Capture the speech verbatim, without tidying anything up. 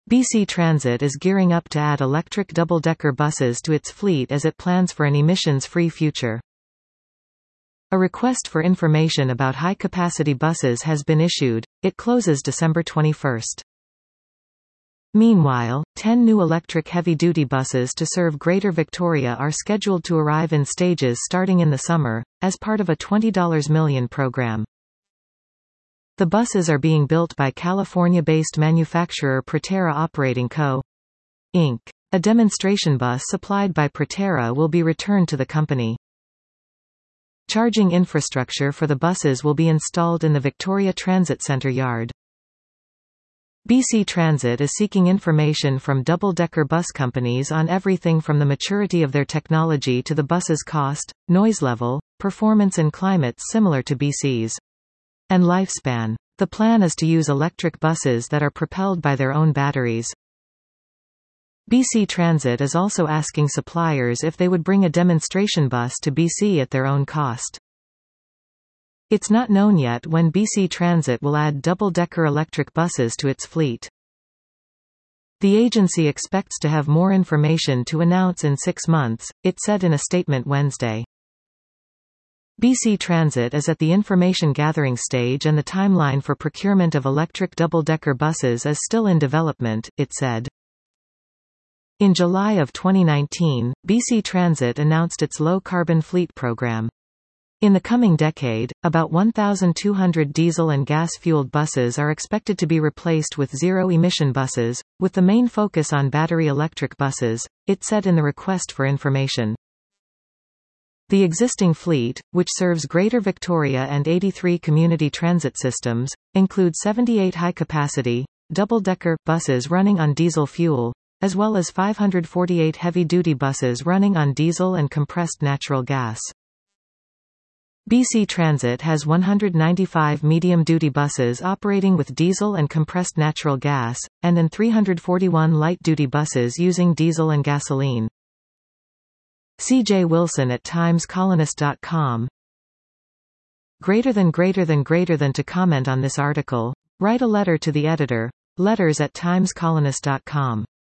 B C Transit is gearing up to add electric double-decker buses to its fleet as it plans for an emissions-free future. A request for information about high-capacity buses has been issued. It closes December twenty-first. Meanwhile, ten new electric heavy-duty buses to serve Greater Victoria are scheduled to arrive in stages starting in the summer, as part of a twenty million dollars program. The buses are being built by California-based manufacturer Proterra Operating Co. Incorporated. A demonstration bus supplied by Proterra will be returned to the company. Charging infrastructure for the buses will be installed in the Victoria Transit Centre yard. B C Transit is seeking information from double-decker bus companies on everything from the maturity of their technology to the bus's cost, noise level, performance and climate similar to B C's, and lifespan. The plan is to use electric buses that are propelled by their own batteries. B C Transit is also asking suppliers if they would bring a demonstration bus to B C at their own cost. It's not known yet when B C Transit will add double-decker electric buses to its fleet. The agency expects to have more information to announce in six months, it said in a statement Wednesday. B C Transit is at the information gathering stage and the timeline for procurement of electric double-decker buses is still in development, it said. In July of twenty nineteen, B C Transit announced its low-carbon fleet program. In the coming decade, about one thousand two hundred diesel and gas-fueled buses are expected to be replaced with zero-emission buses, with the main focus on battery electric buses, it said in the request for information. The existing fleet, which serves Greater Victoria and eighty-three community transit systems, includes seventy-eight high-capacity, double-decker buses running on diesel fuel, as well as five hundred forty-eight heavy-duty buses running on diesel and compressed natural gas. B C Transit has one hundred ninety-five medium-duty buses operating with diesel and compressed natural gas, and an three hundred forty-one light-duty buses using diesel and gasoline. C J Wilson at times colonist dot com. Greater than greater than greater than to comment on this article, write a letter to the editor, letters at times colonist dot com.